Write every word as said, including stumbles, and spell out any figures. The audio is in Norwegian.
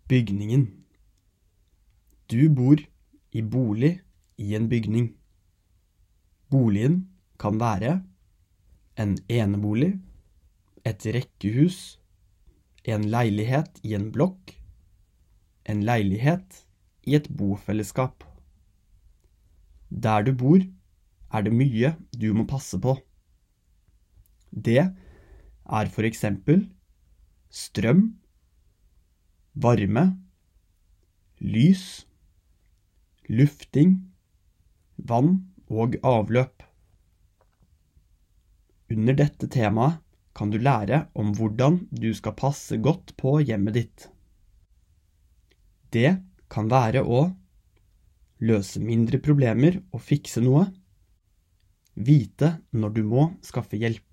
Bygningen. Du bor i bolig i en bygning. Boligen kan være en enebolig, et rekkehus, en leilighet i en blokk, en leilighet i et bofellesskap. Der du bor, er det mye du må passe på. Det er for eksempel strøm, varme, lys, lufting, vann og avløp. Under dette temaet kan du lære om hvordan du skal passe godt på hjemmet ditt. Det kan være å løse mindre problemer og fikse noe, vite når du må skaffe hjelp.